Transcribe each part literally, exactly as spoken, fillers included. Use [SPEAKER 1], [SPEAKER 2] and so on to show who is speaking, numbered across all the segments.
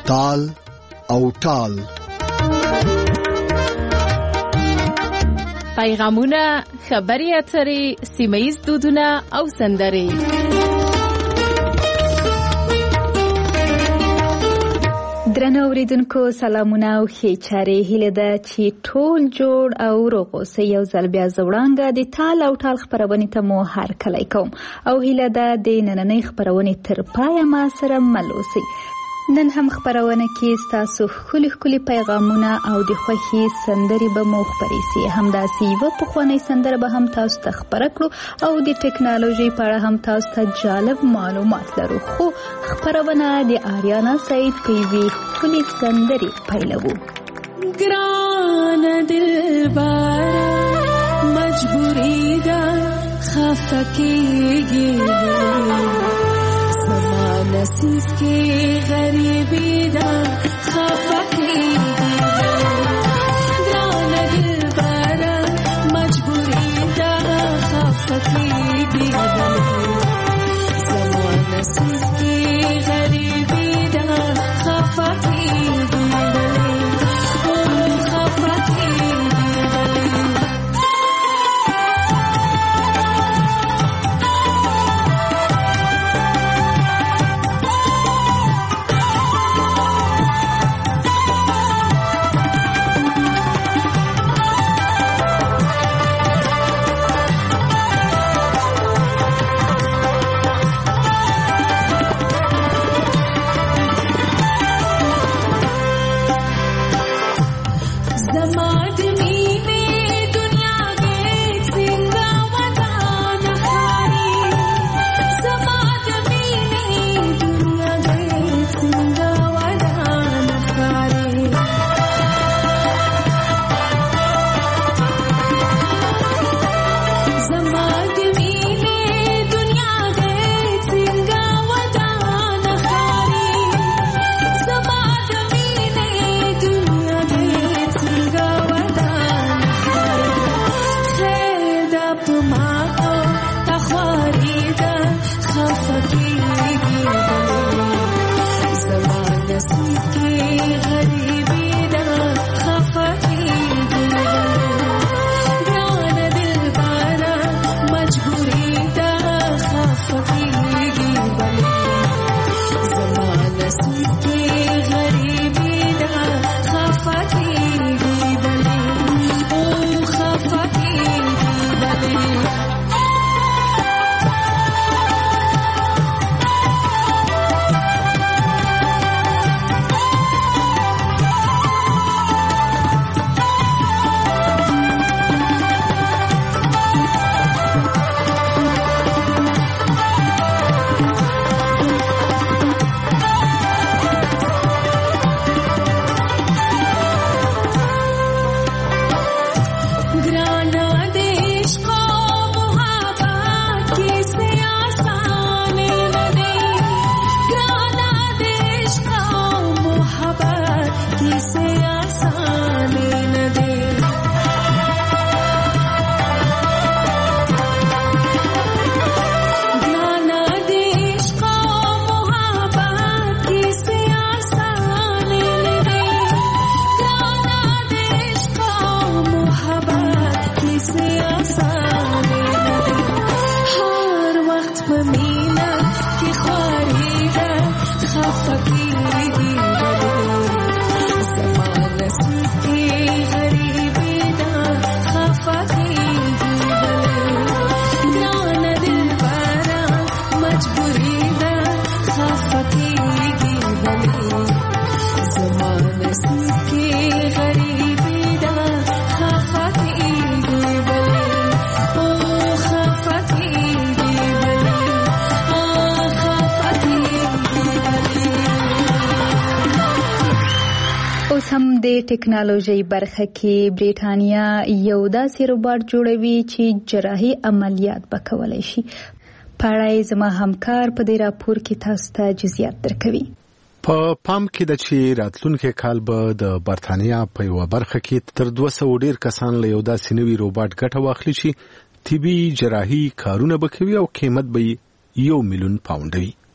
[SPEAKER 1] تال او ټال.
[SPEAKER 2] پیغامونه، خبري اترې، سیمه‌ییز دودونه او سندرې.
[SPEAKER 3] درنو اوریدونکو سلامونه او ښې چارې. هیله ده چې ټول جوړ او روغ اوسئ. یو ځل بیا زه وړانګه د تال او ټال خپرونې ته مو هرکلی کوم او هیله ده د نننۍ خپرونې تر پایه ما سره مل اوسئ. نن هم خپرونه کې ستاسو ښکلي ښکلي پیغامونه او د خوښې سندرې به مو خپرې سي. همداسې یوه پخوانۍ سندره به هم تاسو ته خپره کړو او د ټکنالوژۍ په اړه هم تاسو ته جالب معلومات لرو. خو خپرونه د آریانا سعید په یوې ښکلې سندرې پیلوو.
[SPEAKER 4] ګرانه دلبره مجبوري ده خفه کېږي، نصیب کی غریبی دا خفا کیږي، ګران دلبره مجبوری دا خفا کیږي، زما نصیب کی غریبی دا خفا کیږي، خفا کیږي.
[SPEAKER 3] د ټکنالوژي برخه کې برېټانیا یو داسې روباټ جوړوي چې جراحي عملیات به کولای شي. په اړه زما همکار په دې راپور کې تاسو ته جزئیات درکوي.
[SPEAKER 1] په پام کې د چې راتلونکي کال به د برېټانیا په یو برخه کې تر دوه سوه ډیر کسان له یو داسې نوي روباټ ګټه واخلي چې طبي جراحي کارونه به کوي او قیمت به یو میلیون پاونډ وي.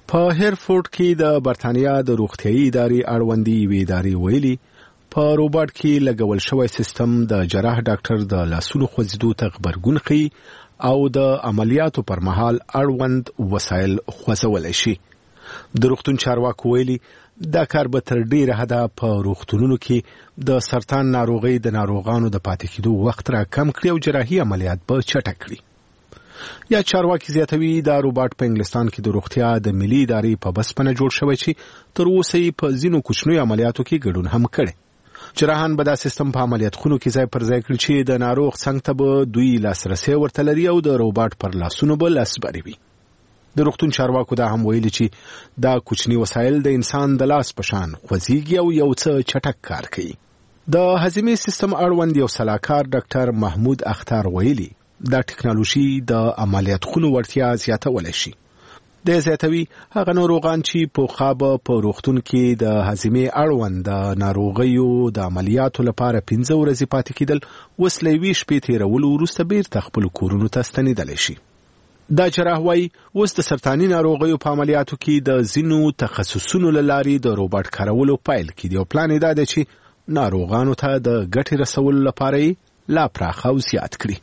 [SPEAKER 1] په هیرفورد کې د برتانیا د روغتيایي ادارې اړوندي وی ادارې ویلي په روباټ کې لګول شوی سیستم د جراح ډاکټر د لاسونو خوځېدو ته غبرګون ښيي او د عملیاتو پر مهال اړوند وسایل خوځولی شي. د روغتون چارواکو ویلي دا کار به تر ډیره حده په روغتونونو کې د سرطان ناروغۍ د ناروغانو د پاتې کېدو وخت را کم کړي او جراحي عملیات به چټک کړي. یا چارواکي زیاتوي دا روباټ په انګلستان کې د روغتیا د ملي ادارې په بسپنه جوړ شوی چې تر اوسه یې په ځینو کوچنیو عملیاتو کې ګډون هم کړي. جراحان به دا سیستم په عملیات خونو کې ځای پر ځای کړي چې د ناروغ څنګ ته به دوی لاسرسی ورته لري او د روباټ پر لاسونو به لاسبري وي. د روغتون چارواکو دا هم ویلي چې دا کوچنی وسایل د انسان د لاس په شان خوځېږي او یو څه چټک کار کوي. د هضمي سیستم اړوند یو سلاکار ډاکټر محمود اختر ویلي دا ټکنالوژي د عملیات خونو وړتیا زیاتولی شي. د زیاتوي هغه ناروغان چې په خوابه په روغتون کې د هضمي اړوند د ناروغیو د عملیاتو لپاره پنځه ورځې پاتې کېدل اوس له یوې شپې تېرولو وروسته بیرته خپلو کورونو ته ستنېدلی شي. دا جراح وایي اوس د سرطاني ناروغیو په عملیاتو کې د ځینو تخصصونو له لارې د روباټ کارولو پیل کړي او پلان یې دا دی چې ناروغانو ته د ګټې رسولو لپاره یې لا پراخه او زیات کړي.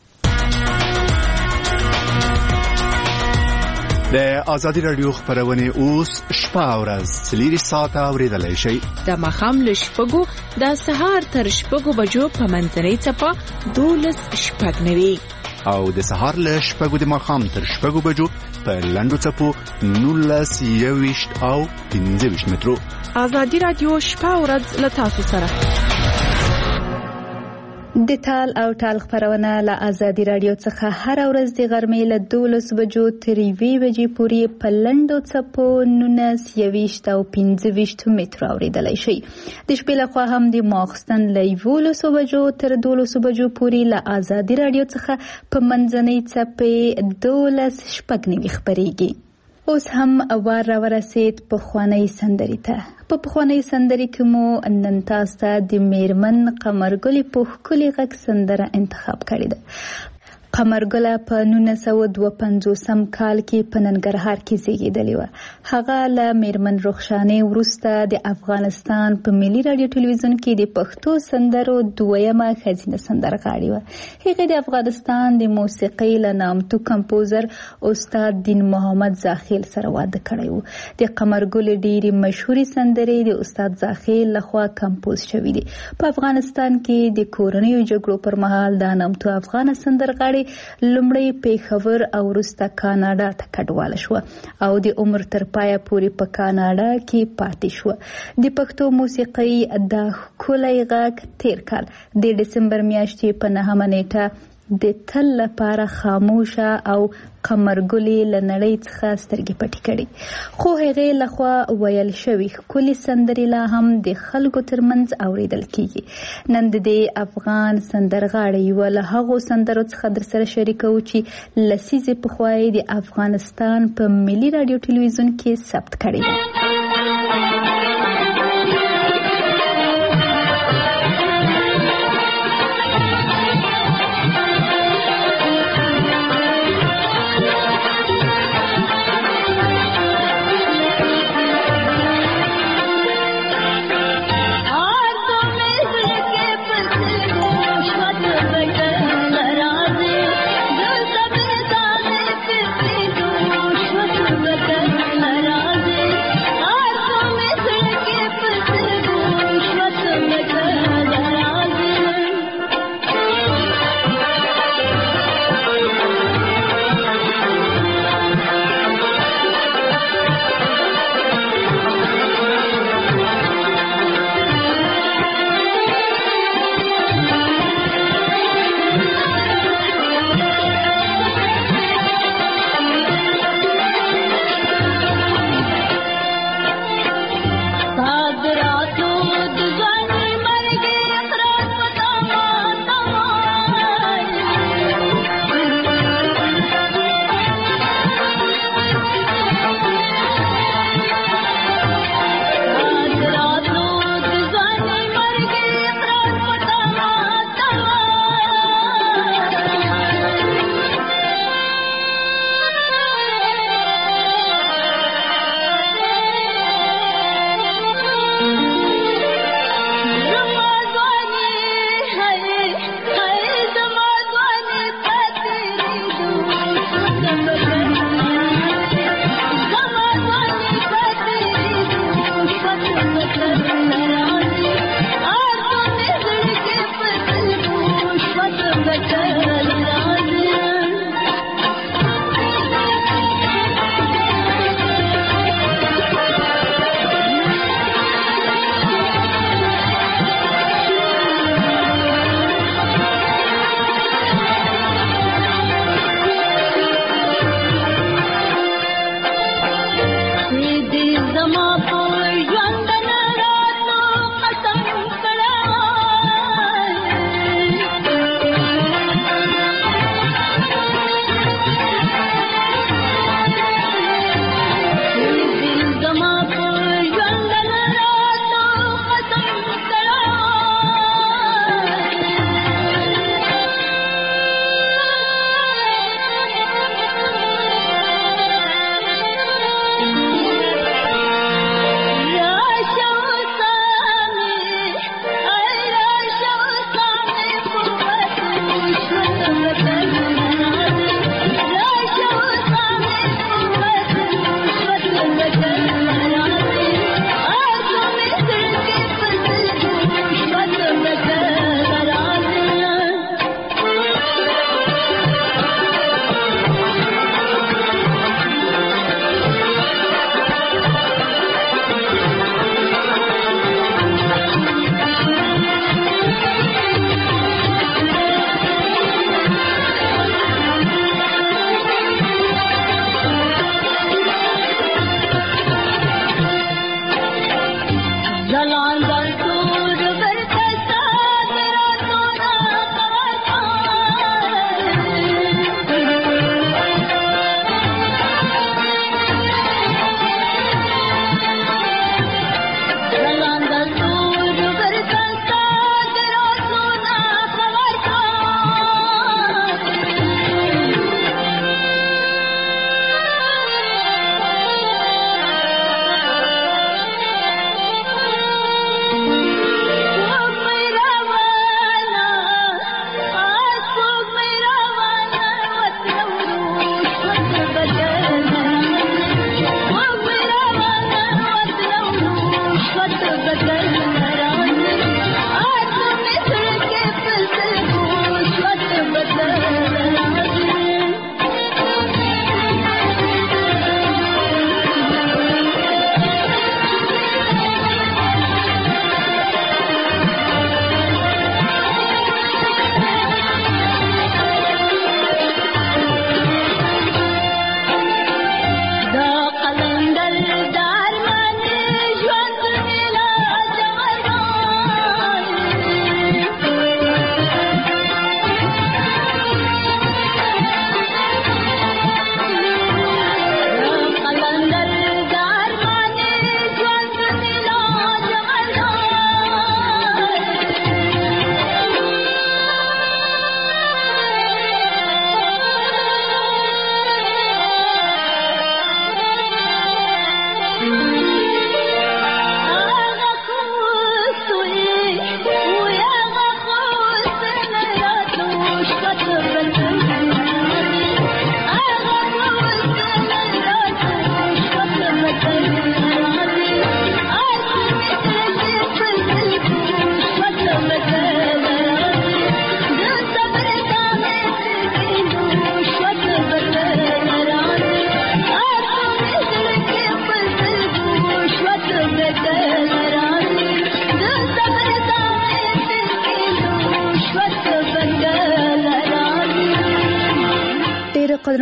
[SPEAKER 5] د آزادي رادیو خبرونه اوس شپه او ورځ څلور ساعته اوریدلای شئ.
[SPEAKER 2] د ماښام له شپږو د سهار تر شپږو بجو په منځنۍ څپه دولس شپږ نوي
[SPEAKER 5] او د سهار له شپږو د ماښام تر شپږو بجو په لنډو څپو نولس یوویشت او پنځه ویشت مترو.
[SPEAKER 2] آزادي رادیو شپه او ورځ له تاسو سره.
[SPEAKER 3] د ټال او ټال خبرونه له آزادي رادیو څخه هر ورځ د غرمې له دولس بجو تر یوې بجې پورې په لنډو څپو نولس یوویشت او پنځه ویشت مترو اوریدلی شئ. د شپې لخوا هم د ماخستن له یولسو بجو تر دولسو بجو پورې له آزادي رادیو څخه په منځنۍ څپې دولس شپږ نوي خپرېږي. اوس هم وار را ورسید پخوانی سندرې ته. په پخوانی سندرې کې مو نن تاسو ته د میرمن قمرګلې په ښکلي غږ سندره انتخاب کړې ده. قمرګله په نولس سوه دوه پنځوسم کال کې په ننګرهار کې زیږېدلې وه. هغه له میرمن رخشانې وروسته د افغانستان په ملي رادیو ټلویزیون کې د پښتو سندرو دویمه ښځینه سندرغاړې وه. هغې د افغانستان د موسیقۍ له نامتو کمپوزر استاد دین محمد زاخیل سره واده کړی و. د قمرګلې ډېرې مشهورې سندرې د استاد زاخیل لخوا کمپوز شوي دي. په افغانستان کې د کورنیو جګړو پر مهال دا نامتو افغانه سندرغاړې لومړی پیښور او وروسته کاناډا ته کډواله شوه او د عمر تر پایه پورې په کاناډا کې پاتې شوه. د پښتو موسیقۍ دا ښکلی غږ تیر کال د ډسمبر میاشتې په نهمه نیټه د تل لپاره خاموشه او قمرګلې له نړۍ څخه سترګې پټې کړې. خو هغې لخوا ویل شوي ښکلي سندرې لا هم د خلکو ترمنځ اوریدل کیږي. نن د دې افغان سندرغاړې یوه له هغو سندرو څخه در سره شریکوو چې لسیزې پخوا یې د افغانستان په ملي رادیو ټلویزیون کې ثبت کړې ده.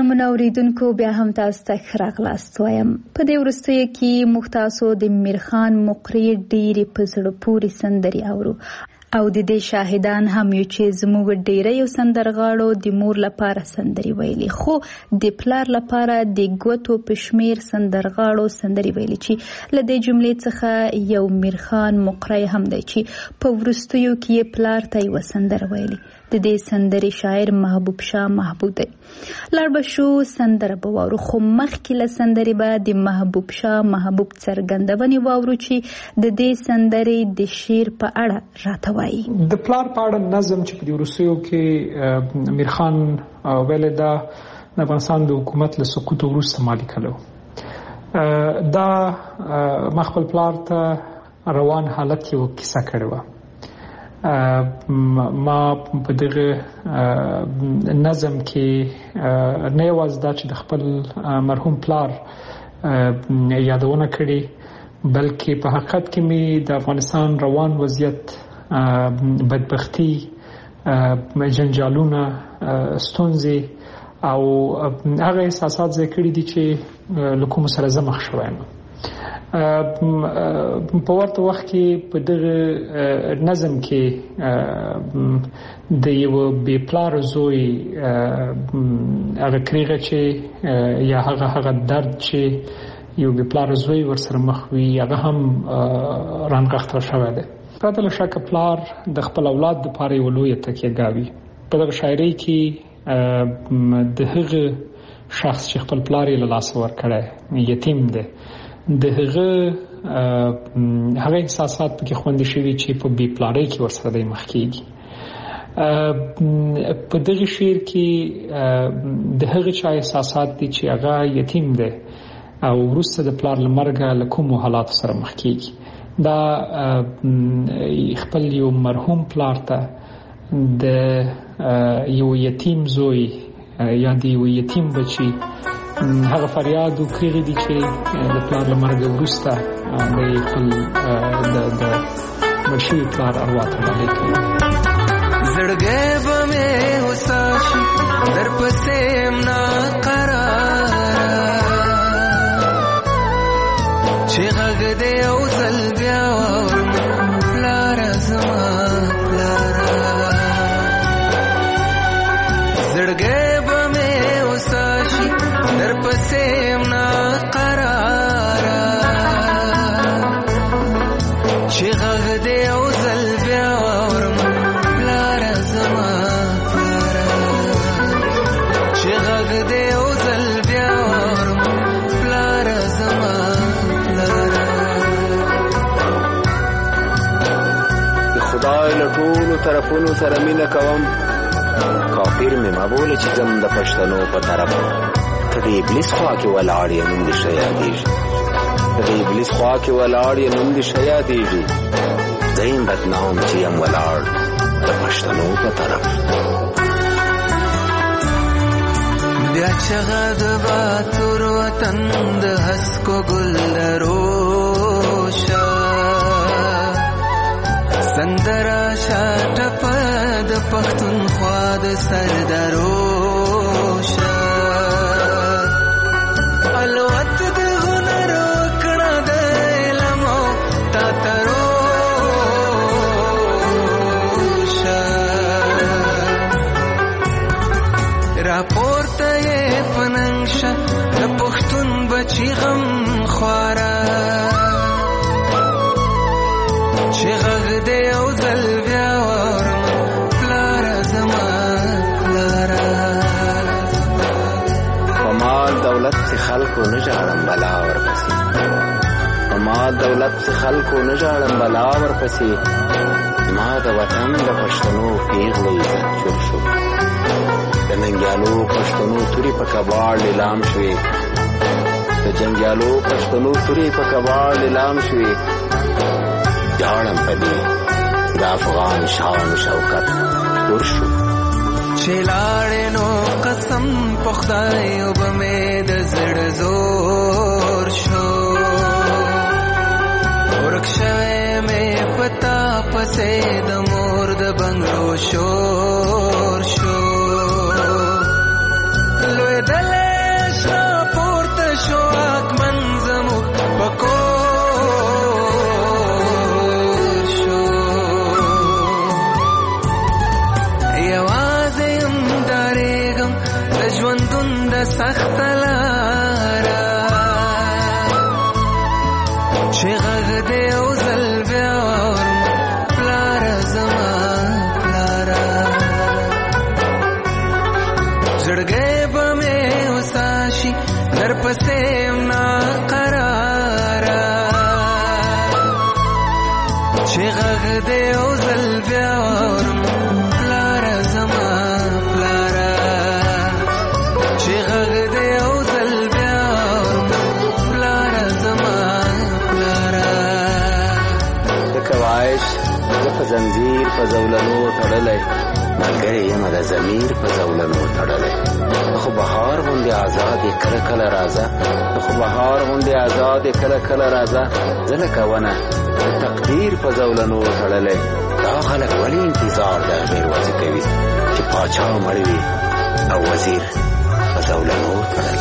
[SPEAKER 3] محترم اوریدونکو بیا هم تاسو ته ښه راغلاست وایم. په دې وروستیو کې موږ تاسو د میرخان مقري ډېرې په زړه پورې سندرې اورو او د دې شاهدان هم یو چې زموږ ډېری سندرغاړو د مور لپاره سندرې ویلي، خو د پلار لپاره د ګوتو په شمېر سندرغاړو سندرې ویلي چې له دې جملې څخه یو میرخان مقری هم دی چې په وروستیو کې یې پلار ته یوه سندره ویلي. د دې سندرې شاعر محبوب شاه محبوب دی. لاړ به شو سندره به واورو، خو مخکې له سندرې به د محبوب شاه محبوب څرګندونې واورو چې د دې سندرې د شعر په اړه راته وایي.
[SPEAKER 6] د پلار په اړه نظم چې په دې وروستیو کې میرخان ویلی دا د افغانستان د حکومت له سقوط وروسته ما لیکلو. دا ما خپل پلار ته روان حالت یو کیسه کړې وه. ما په دغه نظم کې نه یوازې دا چې د خپل مرحوم پلار یادونه کړې، بلکې په حقیقت کې مې د افغانستان روان وضعیت، بدبختی، جنجالونه، ستونزې او هغه احساسات ځای کړي دي چې له کومو سره زه مخ شوی یم. په ورته وخت کې په دغه نظم کې د یو بې پلاره زوی هغه کریغه چې یا هغه هغه درد چې یو بې پلاره زوی ورسره مخ وي هغه هم رانغښتل شوی دی. پرته له شکه پلار د خپل اولاد دپاره یوه لویه تکیهګاه وي. په دغه شاعرۍ کې د هغه شخص چې خپل پلار یې له لاسه ورکړی یتیم دی، د هغه هغه احساسات پکې خوندي شوي چې په بې پلارۍ کې ورسره دی مخ کېږي. په دغه شعر کې د هغه چا احساسات دي چې هغه یتیم دی او وروسته د پلار له مرګه له کومو حالاتو سره مخ کېږي. دا خپل یو مرحوم پلار ته د یو یتیم زوی یا د یو یتیم بچي هغه فریاد او کیغې دي چې د پلار له مرګه وروسته د خپل د مشي پلار اروا ته لاندې کوي.
[SPEAKER 7] زړګی به مې هوسا شي در پسې یم ناقراره، چې غږ دې یو ځل بیا واورم پلاره زما پلاره. زړګی به مې هوسا شي در پسې یم ناقراره، چې غږ دې یو ځل بیا واورم پلاره زما پلاره، چې غږ دې یو ځل بیا واورم پلاره زما پلاره.
[SPEAKER 8] د خدای له ټولو طرفونو سره مینه کوم، کافر مې مه بوله چې ځم د پښتنو په طرف. ته د ابلیس خوا کې ولاړ یې نوم دې ښه یادېږي، ته د ابلیس خوا کې ولاړ یې نوم دې ښه یادېږي. زه یم بدنام چې یم ولاړ د پښتنو په طرف.
[SPEAKER 7] بیا چغه د باتور وطن د هسکو ګل لروشه، سندره شاته په د پښتونخوا د سرداروشه. الوت د هنر وکړه د علم او تاتروشه، راپورته یې پننګشه د پښتون بچي غم خواره، چې غږ دې یو ځل بیا واورم پلاره زما پلاره.
[SPEAKER 8] په مال دولت چې خلکو نه ژاړم بلا ورپسې، په مال دولت چې خلکو نه ژاړم بلا ورپسې. ما د وطن د پښتنو پیغلو عزت جوړ شو، د ننګیالو پښتنو تورې په کباړ لیلام شوې، د جنګیالو پښتنو تورې په کباړ لیلام شوې. جاړم په دې د افغان شان شوکت جوړ شو،
[SPEAKER 7] چې لاړې نو قسم په خدای وبه مې د زړه زور شو، ورک شوی مې پتا پسې د مور د بنګړو شور شو. لوی دلې چې غږ دې او ځل بیا اورم پلاره زما پلاره زړګی به مې وساشي در پسې یم ناقراره چې غږ دې او ځل بیا اورم پلاره زما پلاره چې غږ دې او ځل بیا اورم پلاره زما پلاره
[SPEAKER 8] لکه وایش زه په زنځیر په زولنو تړلی ملګری یم د ضمیر په زولنو تړلی خو بهار غوندې آزاد یې کله کله راځه خو بهار غوندې آزاد یې کله کله راځه زه لکه ونه د تقدیر په زولنو تړلی دا خلک ولې انتظار د هغې ورځې کوي چې پاچا مړ وي او وزیر په زولنو تړلی.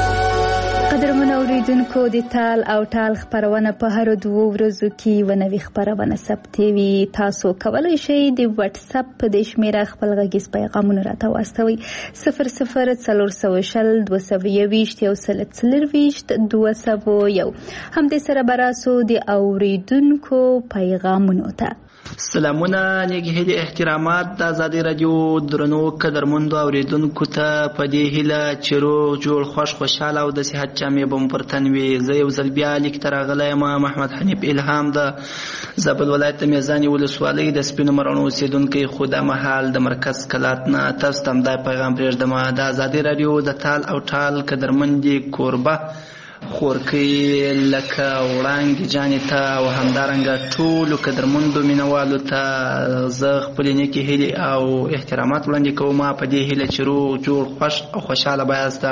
[SPEAKER 3] قدرمنو اوریدونکو د تال او ټال خپرونه په هر دوو ورځو کې یوه نوې خپرونه ثبتوي. تاسو کولی شئ د وټس اپ په دې شمېره خپل غږیز پیغامونه راته واستوئ صفر صفر څلور سوه شل دوه سوه یوویشت یو سل څلرویشت دوه سوه یو. همدې سره به راسو د اوریدونکو پیغامونو ته.
[SPEAKER 9] سلامونه نیک هیلې احترامات د ازادي راډیو درنو قدرمندو اوریدونکو ته په دې هیله چې روغ جوړ خوش خوشحاله او د صحت جامې به مو پر تن وي. زه یو ځل بیا لیک ته راغلی یم محمد حنیف الهام د زابل ولایت د میزانې ولسوالۍ د سپینو مروڼو اوسېدونکی خو دا مهال د مرکز کلات نه تاسو ته همدا پیغام پرېږدم. د ازادي راډیو د تال او ټال قدرمندې کوربه خورکۍ لکه وړانګې جانې ته او همدارنګه ټولو قدرمندو مینوالو ته زه خپلې نیکې هیلې او احترامات وړاندې کوم په دې هیله چې روغ جوړ خوش او خوشحاله به یاست.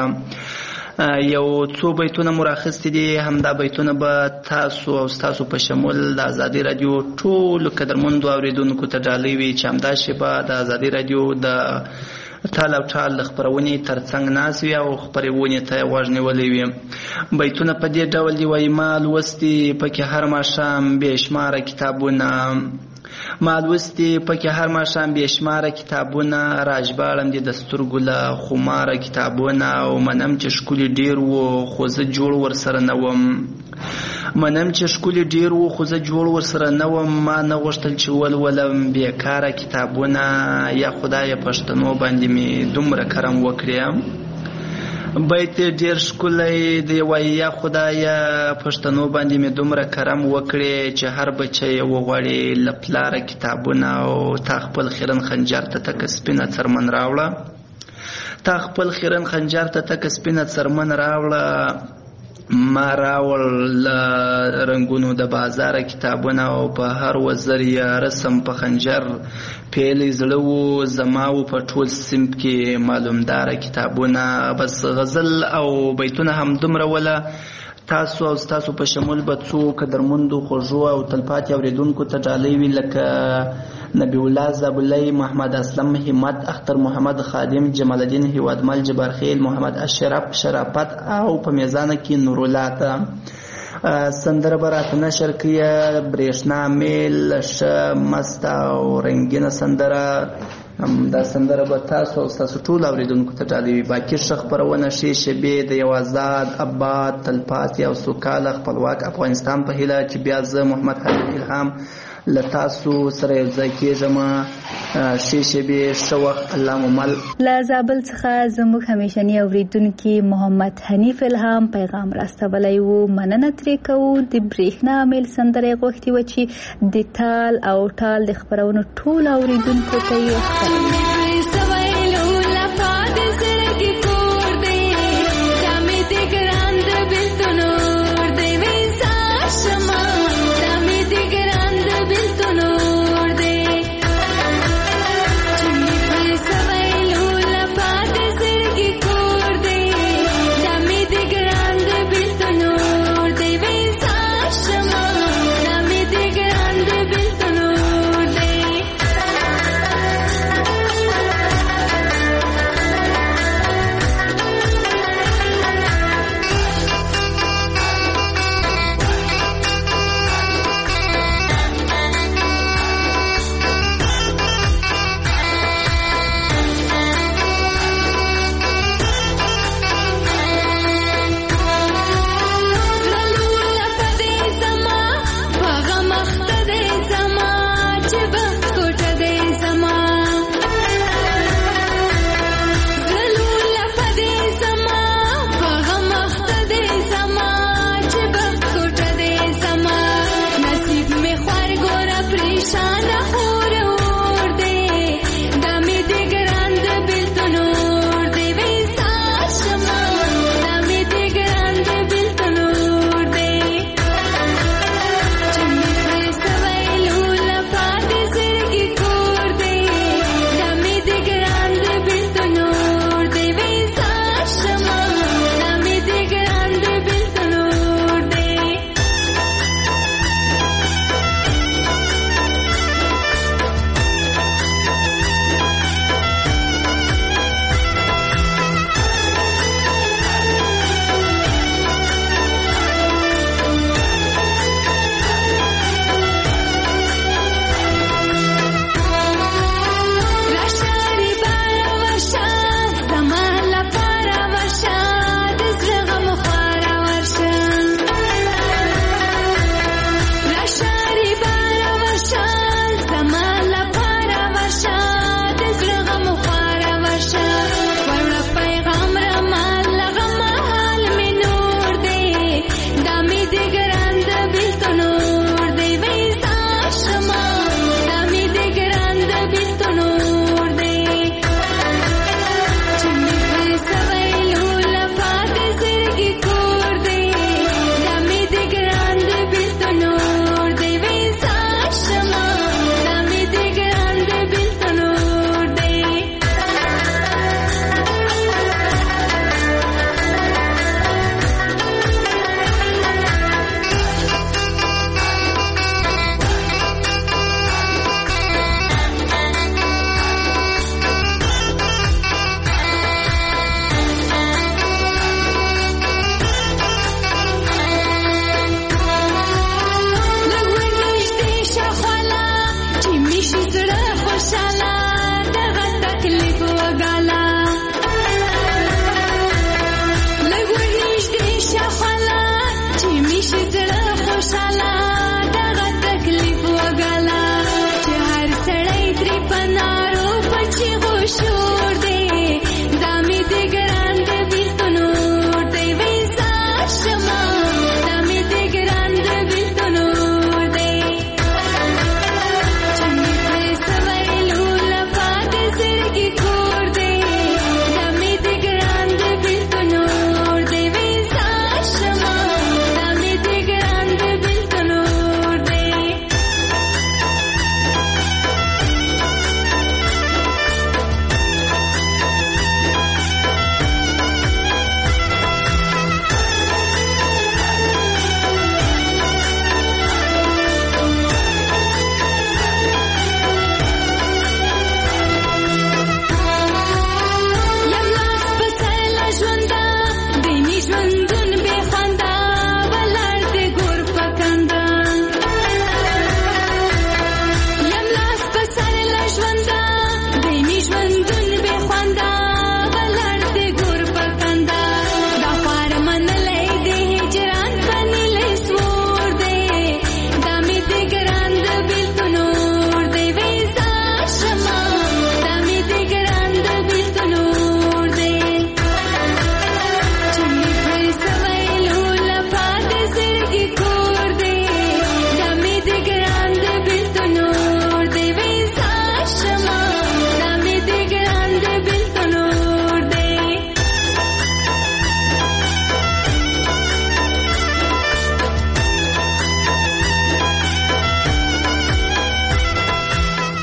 [SPEAKER 9] یو څو بیتونه مو راخیستي دي همدا بیتونه به تاسو او ستاسو په شمول د ازادي راډیو ټولو قدرمندو اوریدونکو ته ډالۍ وي چې همداسې به د ازادي راډیو د تال او ټال د خپرونې ترڅنګ ناست وي او خپرونې ته یې غوږ نیولی وي. بیتونه په دې ډول دي وایي ما لوستي پکې هر ماښام بې شماره کتابونه ما لوستي پکې هر ماښام بې شماره کتابونه راژباړم دي د سترګو له خماره کتابونه او منم چې ښکلي ډېر وو خو زه جوړ ورسره نه وم منم چې ښکلي ډېر وو خو زه جوړ ورسره نه وم ما نه غوښتل چې ولولم بېکاره کتابونه یا خدایه پښتنو باندې مې دومره کرم وکړې. بیت ډېر ښکلی دی وایي یا خدایه پښتنو باندې مې دومره کرم وکړې چې هر بچی یې وغواړي له پلاره کتابونه او تا خپل خیرن خنجر ته تکه سپینه څرمن راوړه تا خپل خیرن خنجر ته تکه سپینه څرمن راوړه ما راوړ له رنګونو د بازاره کتابونه او په هر وزر یې رسم په خنجر پیلی زړه وو زما و په ټول صنف کې معلومداره کتابونه. بس غزل او بیتونه هم دومره وله تاسو او ستاسو په شمول به څو قدرمندو خوږو او تلپاتې اوریدونکو ته ډالۍ وي لکه نبی الله زابلی محمد اسلم همت اختر محمد خادم جمال الدین هیوادمل جبارخیل محمد اشرف شرافت او په میزانه کې نورالله ته سندره به راته نشر کړي برېښنا میل ښه مست او رنګینه سندره. دا سندره به تاسو او ستاسو ټول اوریدونکو ته ډالۍ وي. باقي ښه خپرونه ښې شېبې د یو آزاد اباد تلپاتې او سوکاله خپلواک افغانستان په هیله چې بیا زه محمد حنیف الهام له تاسو سره یو ځای کېږم. ښې شېبې ښه وخت الله مو مل.
[SPEAKER 3] له زابل څخه زموږ همیشني اوریدونکي محمد حنیف الهام پیغام راستولی و. مننه ترې کوو. د برېښنا میل سندره یې غوښتې وه چې د تال او ټال د خپرونو ټولو اوریدونکو ته یې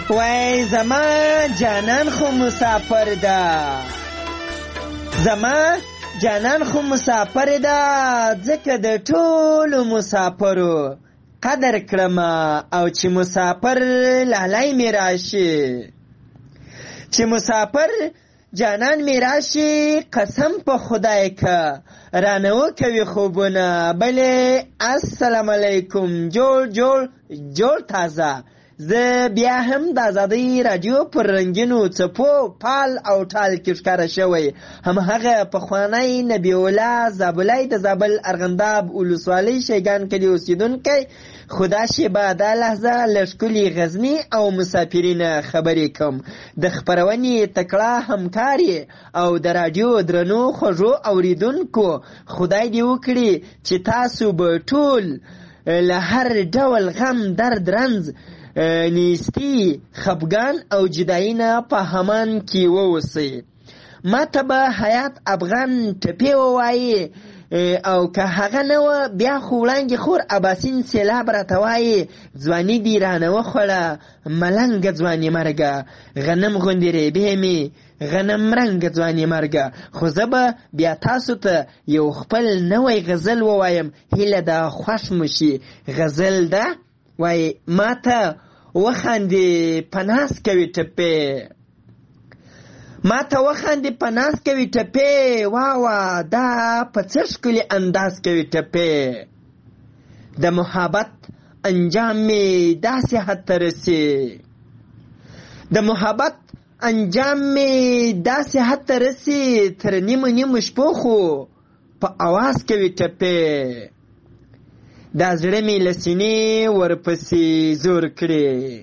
[SPEAKER 10] وای زما جانان خو مسافر ده زما جانان خو مسافر ده ځکه د ټولو مسافرو قدر کړم او چې مسافر لالی می راشي چې مسافر جانان می راشي قسم په خدای که رانه وکوي خوبونه بلې السلام علیکم جوړ جوړ جوړ تازه زه بیا هم د ازادۍ راډیو پر رنګینو څپو پال او ټال کې ښکاره شوی همهغه پخوانی نبی الله زابلی د زابل ارغنداب ولسوالۍ شیګان کلي اوسېدونکی خدا شي به دا لحظه له ښکلي غزني او مسافرینه خبرې کوم د خپرونې تکړه همکارې او د راډیو درنو خوږو اوریدونکو خدای دې وکړي چې تاسو به ټول له هر ډول غم درد رنځ نیستی خفګان او جدایي نه په همان کې ووسئ ما ته به حیات افغان ټپې ووایي او که هغه نه وه بیا خو وړانګې خور اباسین سیلاب راته وایي ځواني دې رانه وخوړه ملنګه ځواني مرګه غنم غوندې ریبې مې غنم رنګه ځواني مرګه خو زه به بیا تاسو ته یو خپل نوی غزل ووایم هیله ده خوښ مو شي غزل ده وای ما ته وخاندې په ناز کوي ټپې ما ته وخاندې په ناز کوي ټپې واوه دا په څه ښکلي انداز کوي ټپې د محبت انجام مې داسې حد ته رسي د محبت انجام مې داسې حد ته رسي تر نیمو نیمو شپو خو په اواز کوي ټپې دا زړه مې له سینې ورپسې زور کړې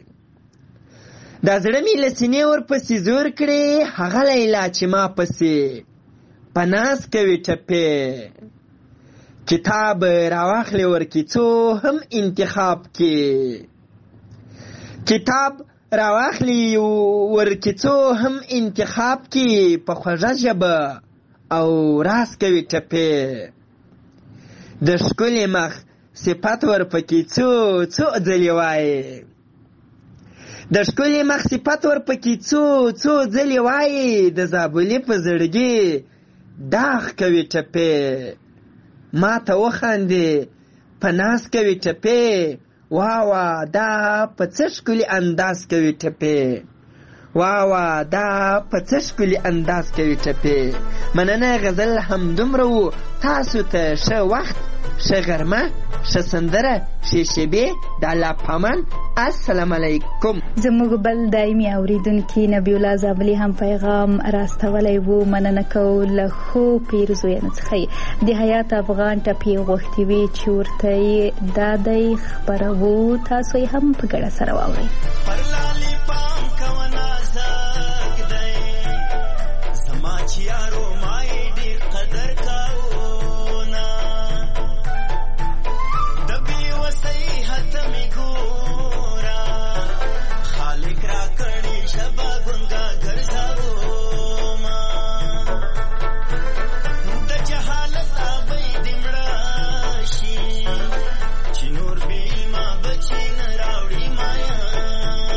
[SPEAKER 10] دا زړه مې له سینې ورپسې زور کړې هغه لیلا چې ما پسې په ناز کوي ټپې کتاب راواخلې ورکیڅو هم انتخاب کې کتاب راواخلې ورکیڅو هم انتخاب کې په خوږه ژبه او راز کوي ټپې د ښکلي مخ صفت ورپکې څو څو ځلې وایي د ښکلي مخ صفت ورپکې څو څو ځلې وایي د زابلي په زړګي داغ کوي ټپې ما ته وخاندې په ناز کوي ټپې واوه دا په څه ښکلي انداز کوي ټپې واوه دا په څه ښکلي انداز کوي ټپې مننه غزل همدومره و تاسو ته ښه وخت ښه غرمه ښه سندره ښې شیبې د الله پامان السلام علیکم
[SPEAKER 3] زموږ بل دایمي اوریدونکي نبی الله زابلي هم پیغام راستولی و مننه کوو له ښو پیرزویانو څخه د حیات افغان ټپې غوښتې وې چې ورته یې دا دی خپروو تاسو یې هم په ګډه سره واورئ
[SPEAKER 11] Chinoor bhi ma bachina raudi maya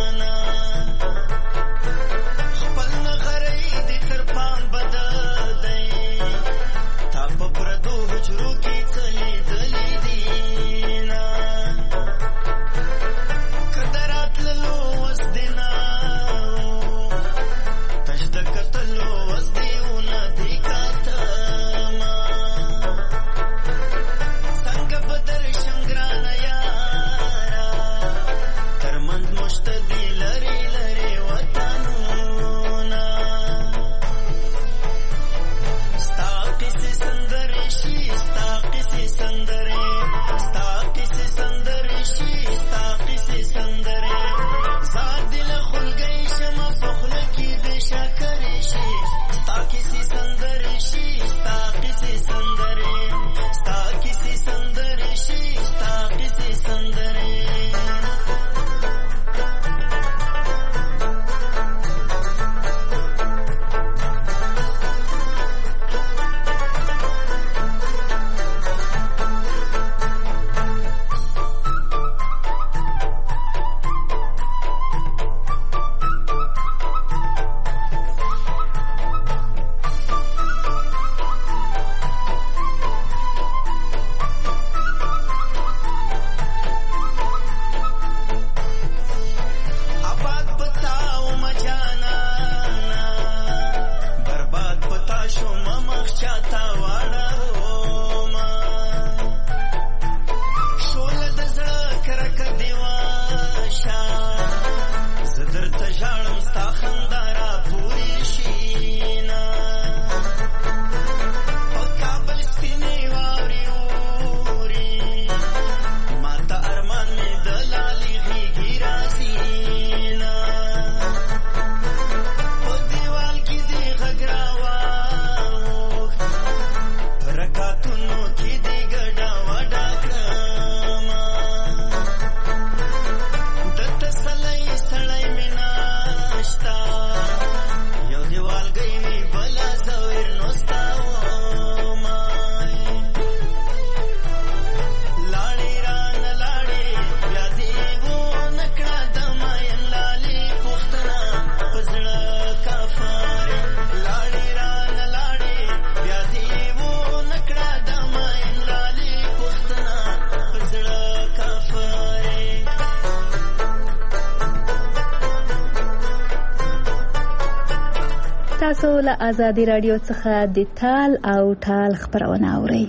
[SPEAKER 3] تاسو له ازادي رادیو څخه د تال او ټال خبرونه اورئ.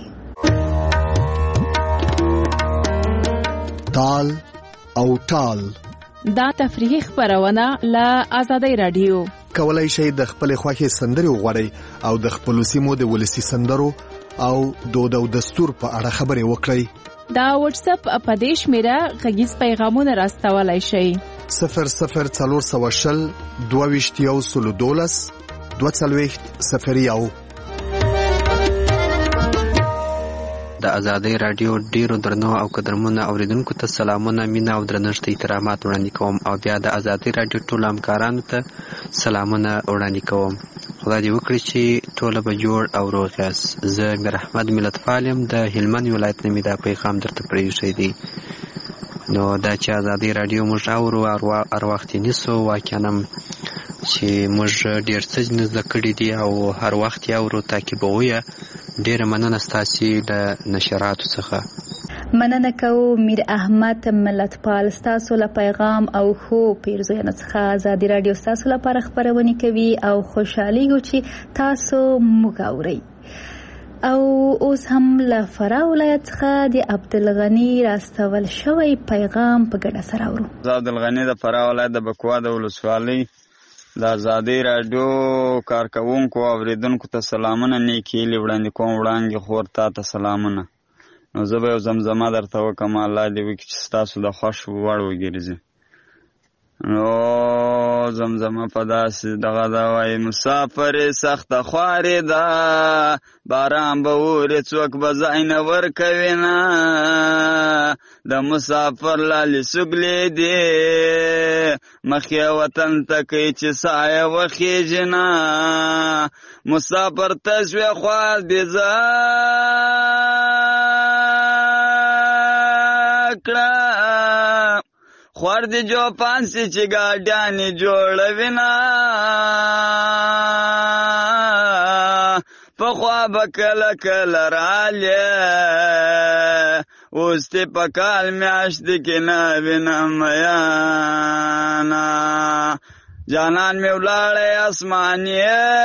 [SPEAKER 5] تال او ټال
[SPEAKER 2] دا تفریحي خبرونه له ازادي رادیو.
[SPEAKER 5] کولای شئ د خپل خوښي سندري وغواړئ او د خپل سیمو د ولسی سندرو او دود او دستور په اړه خبرې وکړئ.
[SPEAKER 2] دا واتس اپ اپدیش میرا غږیز پیغامونه راستولای شئ.
[SPEAKER 5] صفر صفر څلور سوه شل دوه ویشت یو سلو دولس دوه څلوېښت صفر یو.
[SPEAKER 11] د ازادي رادیو ډیرو درنو او قدرمنو اوریدونکو ته سلامونه، مینه او درنښت احترامات وړاندې کوم او بیا د ازادي رادیو ټول همکارانو ته سلامونه وړاندې کوم. خدای دې وکړي چې ټول به جوړ او روغ یاست. زه میر احمد ملتپال یم، د هلمند ولایت نه مې دا پیغام درته پرېښی دی. نو دا چې ازادي رادیو موږ اورو هر وخت یې نیسو، واقعا چې موږ ډېر څه زده کړي دي او هر وخت یې اورو، تعقیبوو یې. ډېره مننه ستاسې د نشراتو څخه.
[SPEAKER 3] مننه کوو میر احمد ملتپال، ستاسو له پیغام او ښو پیرزویانو څخه ازادي رادیو ستاسو لپاره خپرونې کوي او خوشحالیږو چې تاسو موږ اورئ. او اوس هم له فراه ولایت څخه د عبدالغني راستول شوی پیغام په ګډه سره اورو.
[SPEAKER 12] زه عبدالغني د فراه ولایت د بکوا د ولسوالۍ د ازادي رادیو کارکوونکو او اوریدونکو ته سلامونه نیکې هیلې وړاندې کوم. وړانګې خور تا ته سلامونه. نو زه به یو زمزمه درته وکړم، الله دې وکړي چې ستاسو د خوښ وړ وګرځي. نو زمزمه په داسې دغه دا وایي: مسافرې سخته خوارې ده، باران به اوري څوک به ځای نه ورکوي نه، د مسافر لالې سګلې دي مخې وطن ته کوي چې سایه وخیږي نه، مسافر ته شوې خوار بې کړه خوار دی جو پانسی چی گاڑیانی جوڑوی نا، پخوا بکل کل رالی اوستی پکال میاشتی کی نبی نمیانا، جانان میں اولاد آسمانی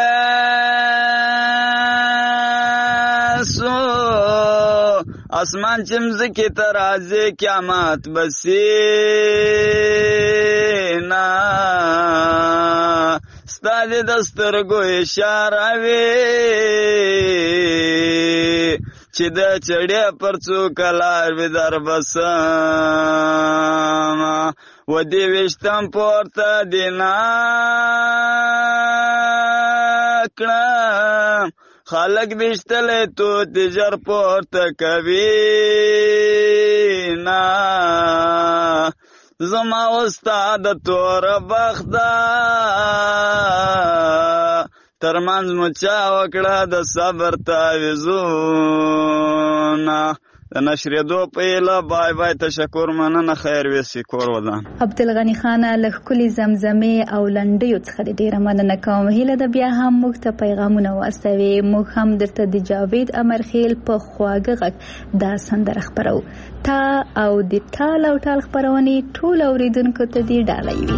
[SPEAKER 12] سو آسمان چمزکی ترازی قیامت بسینا، ستادی دسترگو اشاره وی چی ده چڑی پرچو کلار بی در بسام و دیوشتم پورتا دینا کرم، خالق بیشتلی تو تیجر پورت کوي نا، زما استاد تور بخدا ترمنځ مچا وکړه د صبر تعویذونه. د نشریدو په ایله بای بای، تشکر، مننه، خیر ویسی کور ودان.
[SPEAKER 3] عبدالغني خان له ښکلې زمزمې او لنډیو څخه ډېره مننه کوم. هیله ده بیا هم موږ ته پیغامونه واستوي، موږ هم درته د جاوید امرخیل په خواږه غږ دا سندره خپرو. تا او د ټال او ټال خپرونې ټول اوریدونکو ته دې ډالۍ وي.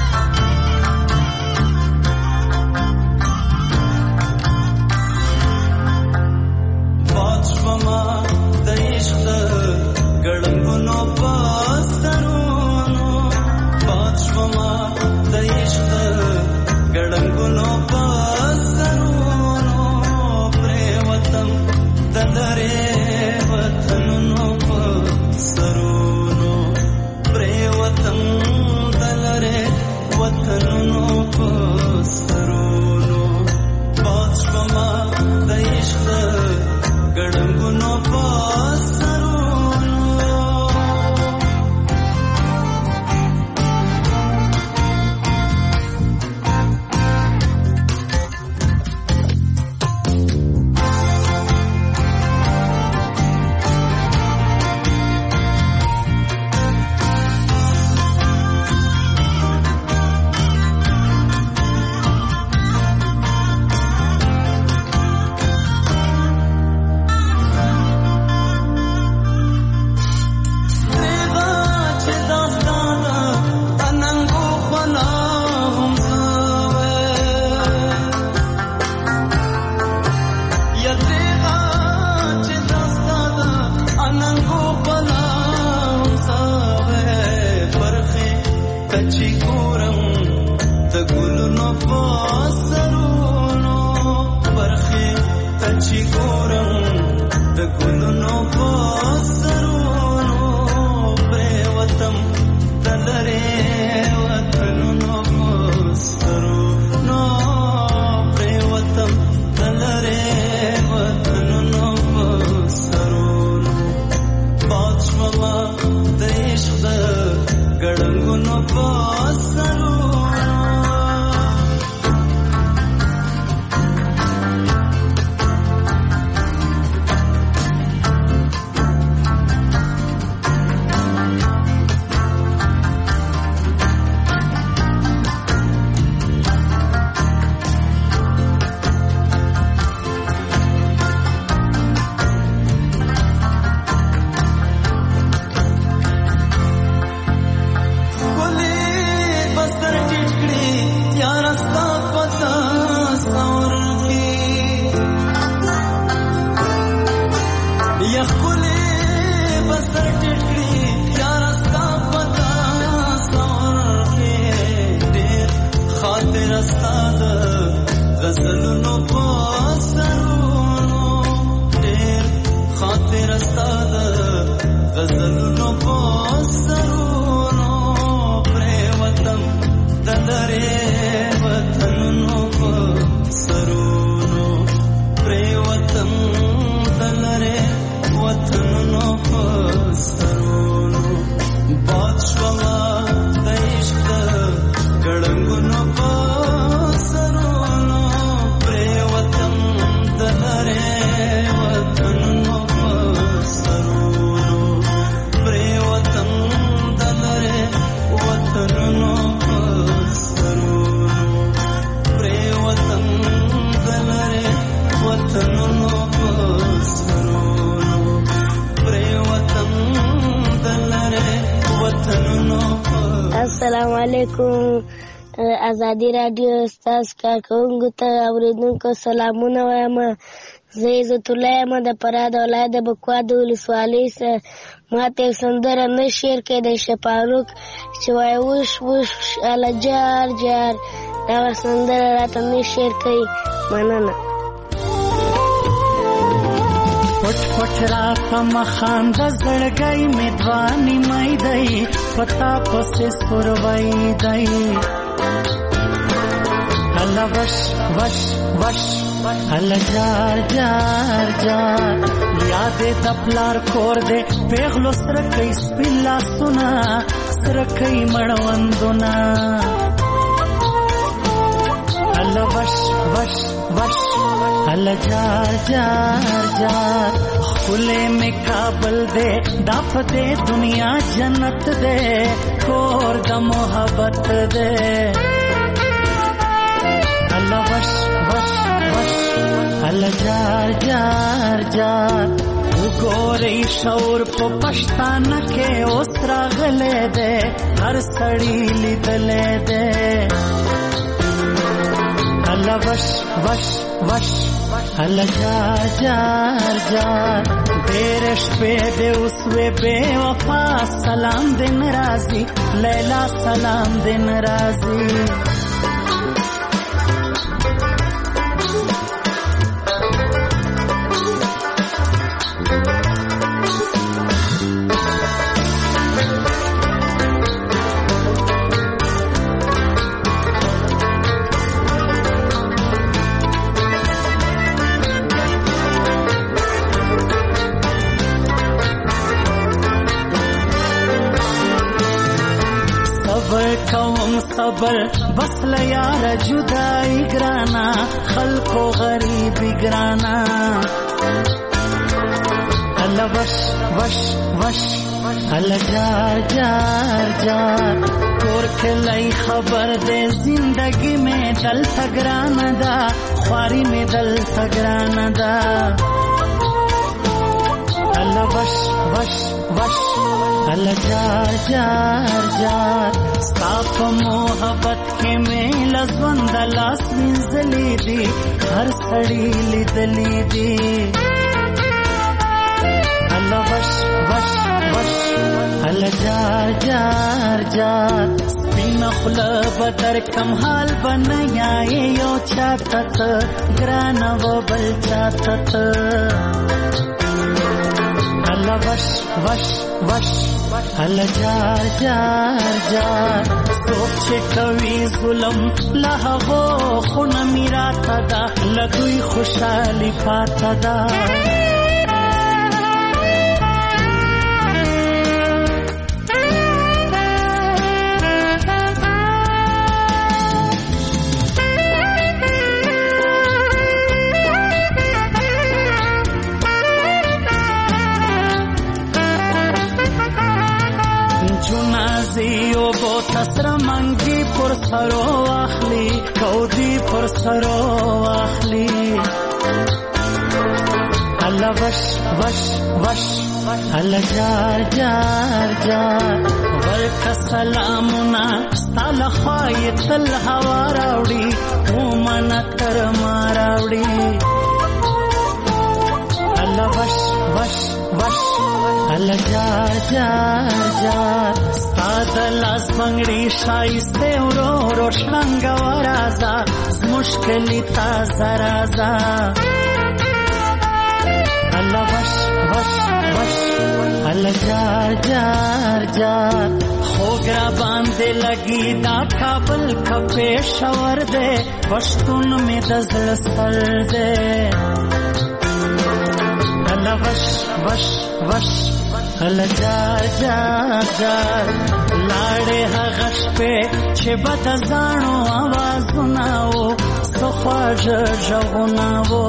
[SPEAKER 13] گڑنگونو پاسترونو پاچوما دیشت گڑنگونو پاسترونو پریوتم دلرے وطنونو پاسترونو پریوتم دلرے وطنونو پاسترونو پاچوما دیشت گڑنگونو پاسترونو چې ګورم د ګلونو په سرونو برخې ته چې ګورم د ګلونو په سرونو پرېوتم د لرې وطنونو په سرونو پرېوتم د لرې وطنونو په سرونو باد شومه د عشق د ګړنګونو په سرونو
[SPEAKER 14] السلام علیکم. ازادي رادیو ستاسو کارکوونکو ته اوریدونکو سلامونه وایم. زه عزت الله یم د فراه د ولایت د بکوا د ولسوالۍ څخه. ماته یو سندره نه شعر کې د شفاروق چې وایي وش وش اله جار جار دا سندره راته نه شعر کوي. مننه.
[SPEAKER 15] پټ پټ راته مخانده زړګی مې دوانې مې دی پتا پسې سپروی دی هله وش وش وش هله جار جار جار یادې د پلار کور دی پیغلو سره کوي سپین لاسونه سره کوي مړوندونه هله وش وش وش هله جار جار جار خلے میں کابل دے داپ دے دنیا جنت دے کور دا محبت دے اللہ وش وش وش اللہ جار جار جار گورئی شور پو پشتانہ کے اوسرا گلے دے ہر سڑی لی دلے دے اللہ وش وش وش اللہ جار جار جار دیرش پہ دے اسوے بے وفا سلام دن رازی لیلا سلام دن رازی صبر بس لیار جدائی گرانا خلقو غریبی گرانا اللہ وش وش وش اللہ جار جار جار کور کے لئی خبر دے زندگی میں دل تگرانا دا خواری میں دل تگرانا دا اللہ وش وش وش اللہ جار جار جار صاف محبت کے میں لزوند لاس منزلی دی ہر سڑی لیدلی دی اللہ وش وش وش اللہ جار جار جار سپین خلا بدر کم حال بنیا یو چاتت ګران و بل چاتت الله وش وش وش الله جار جار جار سوچ کوي ظلم له هو خون میرا تدا لګوي خوشالي پاتدا تسر منگی پر سرو اخلی کودی پر سرو اخلی الله وش وش وش الله جار جار جار ورک سلامنا ستال خوای تل هوا راوړي ومن تر ما راوړي الله وش وش وش الله جار جار جار لاس بنگړي شایسته ورو ورو شنګ ورازا مشکلی تازه رازا الله وش وش وش الله جار جار جار خوګرا باندې لګي دا کابل کپې شور دے پښتون می دزل سر دے الله وش وش وش الله جار جار جار لاړې هغه شپې چې بد ځانو आवाजونه وو سخواج ژغونه وو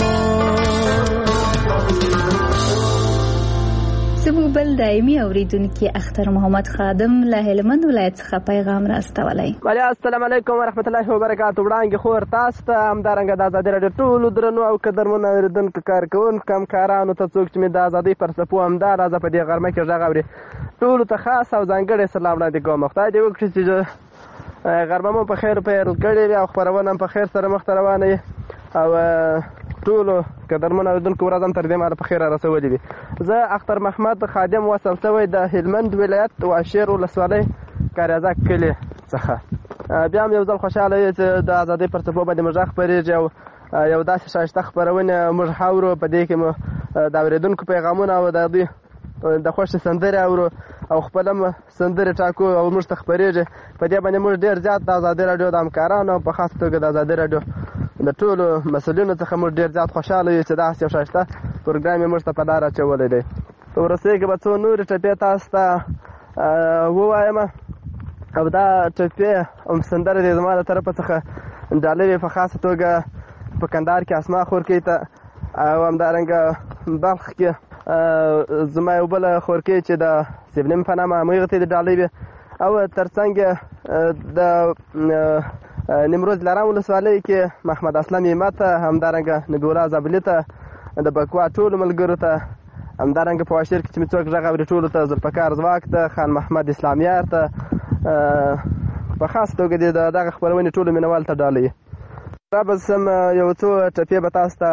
[SPEAKER 3] زموږ بل دایمي اوریدونکي اختر محمد خادم له هلمند ولایت څخه پیغام راستولی.
[SPEAKER 16] وعلیکم السلام علیکم ورحمت الله وبرکاتو. وړاندې خور تاسو ته همدارنګه د ازادي راډیو ټولو درنو او قدرمنو اوریدونکو کارکوونکو همکارانو ته څوک چې مې د ازادۍ پر څپو همدا راځه په دې غرمه کې غږ اوري ټولو ته خاص او ځانګړی سلام وړاندې کوم. خدای دې وکړي چې غرمه مو په خیر پیل کړې وي او خپرونه هم په خیر سره مخته روانه وي او ټولو قدرمنو اوریدونکو ورځ هم تر دې مهاله په خیر رسولې وي. زه اختر محمد خادم وصل شوی د هلمند ولایت واشیر ولسوالۍ کاریزک کلي څخه. بیا هم یو ځل خوشحاله یو چې د ازادۍ پر څپو باندې موږ غږ خپرېږي او یو داسې ښایسته خپرونه موږ اورو. په دې کې مو د اورېدونکو پیغامونه او د دوی د خوښې سندرې اورو او خپل هم سندرې ټاکو او موږ ته خپرېږي. په دې باندې موږ ډېر زیات د ازادۍ راډیو د همکارانو او په خاص توګه د ازادۍ راډیو د ټولو مسؤلینو څخه موږ ډېر زیات خوشحاله یو چې داسې یو ښایسته پروګرام یې موږ ته په لار اچولی دی. په وروستیو کې به څو نورې ټپې تاسو ته ووایم او دا ټپې هم سندرې دې زما له طرفه څخه ډالۍ وي په خاصه توګه په کندهار کې اسما خورکۍ ته او همدارنګه بلخ کې زما یو بله خورکۍ چې د سیبلیم په نامه هغې ته دې ډالۍ وي او تر څنګ د نیمروز لارام ولسوالۍ کې محمد اسلم ایمه ته همدارنګه نبي الله زابلي ته د بکوا ټولو ملګرو ته همدارنګه په واشیر کې چې مې څوک غږ اوري ټولو ته ذوالفقار ځواک ته خان محمد اسلامیار ته په خاص توګه د دغه خپرونې ټولو مینوال ته ډالۍ. را به سم یو څو ټپې به تاسو ته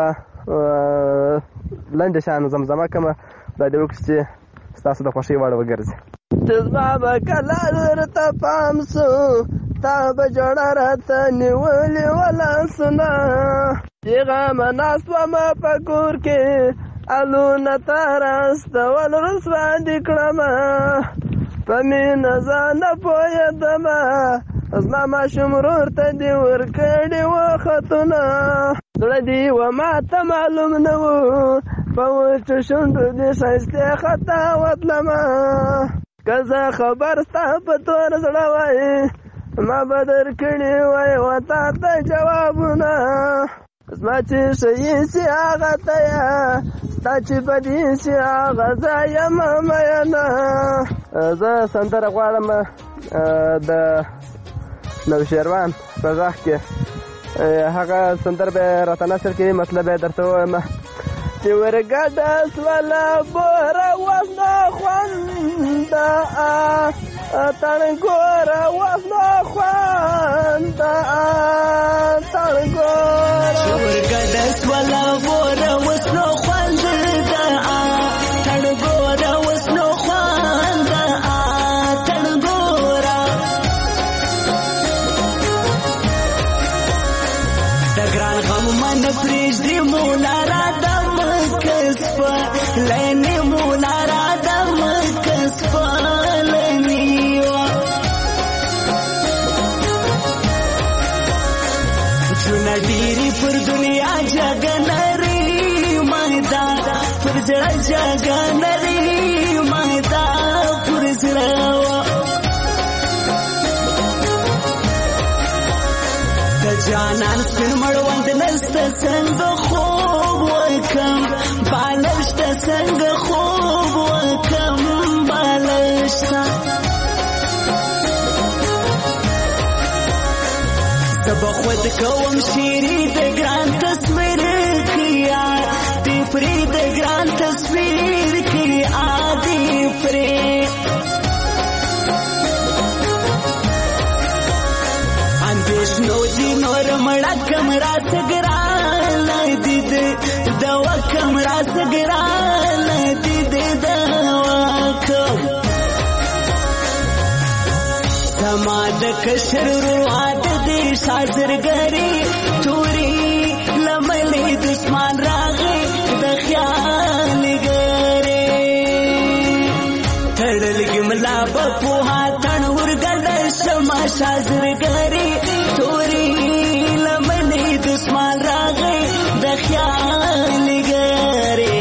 [SPEAKER 16] لنډې شان زمزمه کړمه خدای دې وکړي چې ستاسو د خوښۍ وړ وګرځي.
[SPEAKER 17] زما به کله درته پام سو تا به جوړه راته نیولې ولاسونه چې غمه ناست ومه په کور کې الونه ته راستول رسوا دې کړمه په مینه زه نه پوهېدمه زما ماشوم ورور ته دې ورکړي وختونه زړه دې و ماته معلوم نه و په وچو شونډو دې ښایستې خطا وتلمه که زه خبر ستا په تور زړه وایي ما به درکړي وای و تا ته جوابونه زما چې ښه سي هغه ته یا ستا چې بدي سي هغه زه یم مینه. زه سندره غواړم د نوشیروان په غږ کې هغه سندره به راته نثر کوي مطلب یې درته ووایم چې ورګډه سوله بوره وس نه خونده تڼګوره وس نه خونده تڼګوره چې ورګډه سوله بوره وس نه خونده تڼګوره وس نه خونده تڼګوره
[SPEAKER 15] ځان سپین مړوند نسته څنګه خوب وکم بالشته څنګه خوب وکم بالشته زه به خود کوم شیري د ګران تصویر کې یار دې پرې د ګران تصویر کې عادي پرې اندېښنو دي نور مړه کم راته ګران دي دوا کم راته ګران دي دوا کم زما د کشر رواد دې شازرګري توري لملې دشمن راغې د خیال ګرې تړلګي ملا په پوها تن ورګل شمع شازرګري توري لملې دشمن راغې د خیال ګرې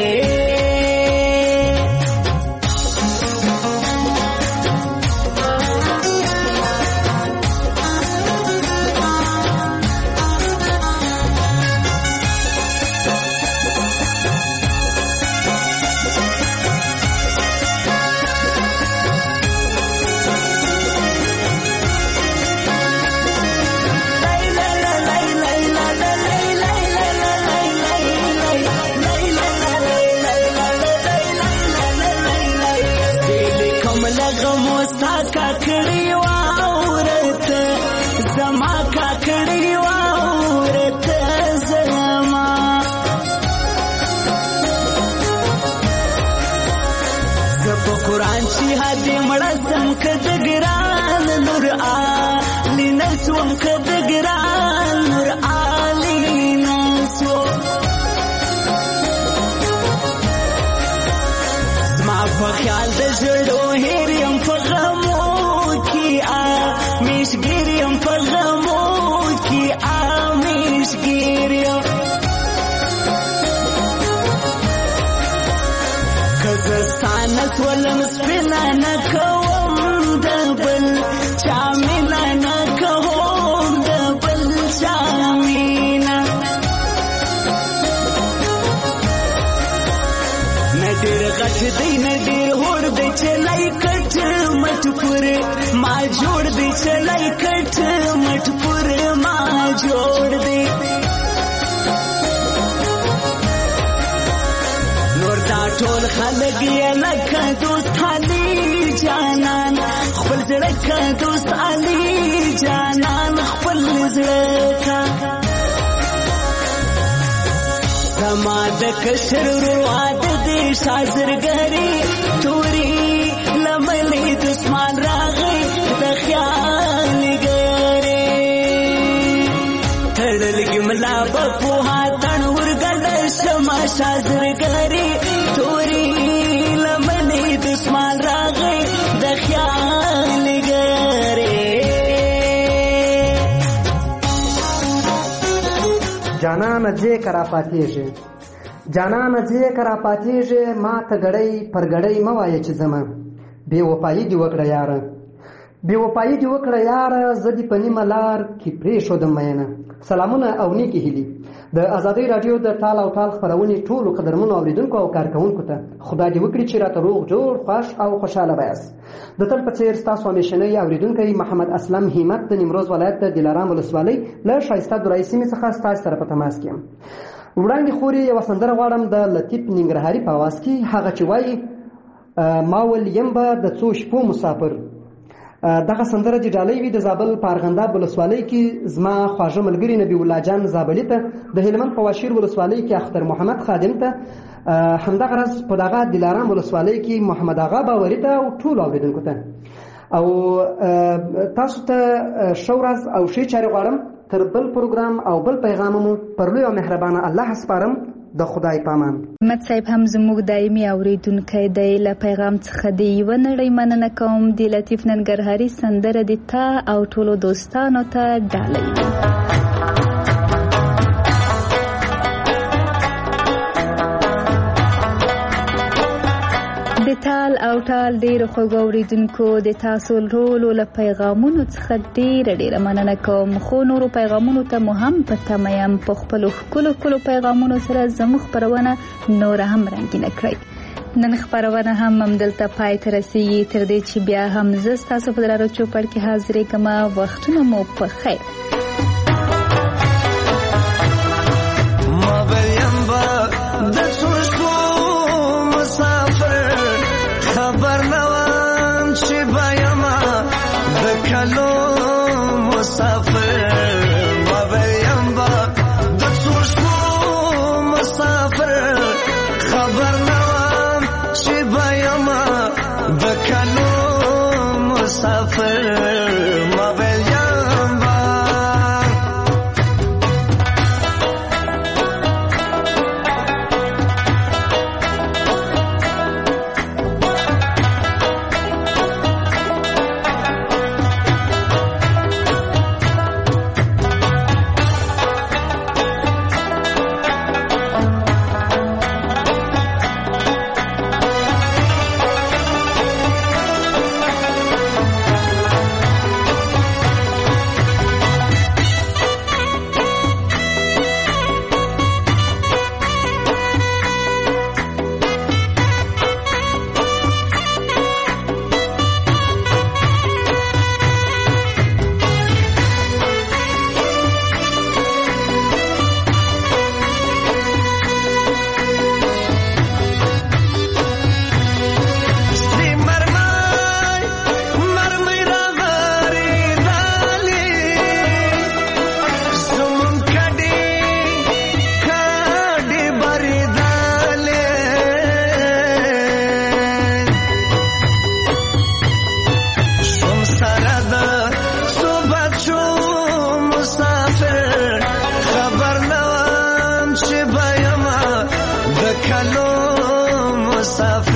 [SPEAKER 15] کاکړی واورته زما کاکړی واورته زما زه په قرآن چې هدې مړه سم که د ګران نور عالي نسوم که د ګران نور عالي نسوم زما په خیال د زړو هېر یم په غمو کې آمیشګیر یم په غمو کې آمیشګیر یم که زه ستا نه سولم سپینه نه کوم د بل چا مینه نه کوم د بل چا مینه نه ډېر غټ دی نه ډېر هوړ دی چې لای کټ مټ پورې ما جوړ دی چې لای کټ مټ پورې ما جوړ دی نور دا ټول خلک یې لکه دوست علي جانان خپل زړه که دوست علي جانان خپل زړه که زما د کشر رواد دې شازرګري توري لملې دشمن راغې د خیال ګرې تړلګي ملا په پوها تن ورګل شمع شازرګري توري لملې دشمن راغې د خیال ګرې
[SPEAKER 18] جانانه ځې کرا پاتېږي جانانه ځې کرا پاتېږي ما ته ګړۍ پر ګړۍ مه وایه چې ځمه بې وفایي دې وکړه یاره بې وفایي دې وکړه یاره زه دې په نیمه لار کې پرېښودم مینه سلامونه او نیکې هیلې د ازادۍ راډیو د ټال او ټال خپرونې ټولو قدرمنو اورېدونکو او کارکوونکو ته خدای دې وکړي چې راته روغ جوړ خوښ او خوشحاله بیاست د تل په څېر ستاسو همیشنی اورېدونکی محمد اسلم همت د نیمروز ولایت د دلارام ولسوالۍ له ښایسته درایي سیمې څخه ستاسو سره په تماس کې یم وړاندې خورې یوه سندره غواړم د لطیف ننګرهاري په اواز کې هغه چې وایي ما ول یم به د څو شپو مسافر دغه سندره د ډالۍ وي د زابل په ارغنداب ولسوالۍ کې زما خواږه ملګري نبي الله جان زابلي ته د هلمند په واشیر ولسوالۍ کې اختر محمد خادم ته همدغه راز په دغه دلارام ولسوالۍ کې محمد آغا باوري ته او ټولو اورېدونکو ته او تاسو ته ښه ورځ او ښې چارې غواړم تر بل پروګرام او بل پیغام مو پر لوی او مهربانه الله سپارم د خدای پامان
[SPEAKER 3] محمد صاحب هم زموږ دایمي اورېدونکی دی له پیغام څخه د یوه نړۍ مننه کوم د لطیف ننګرهاري سندره د تا او ټولو دوستانو ته ډالۍ د ټال او ټال ډیرو خوږو اوریدونکو د تاسو ټولو له پیغامونو څخه ډیره ډیره مننه کوم. خو نورو پیغامونو ته مو هم په تمه یم. په خپلو ښکلو ښکلو پیغامونو سره زموږ خپرونه نوره هم رنګینه کړئ. نن خپرونه هم همدلته پای ته رسیږي. تر دې چې بیا هم زه ستاسو په درارو چوپړ کې حاضرېږم. وختونه مو په خیر.
[SPEAKER 13] خبر نوام چې بیما د کلو مسافر ما ویم با د څوشو مسافر خبر نوام چې بیما د کلو مسافر ما ویم با مسافر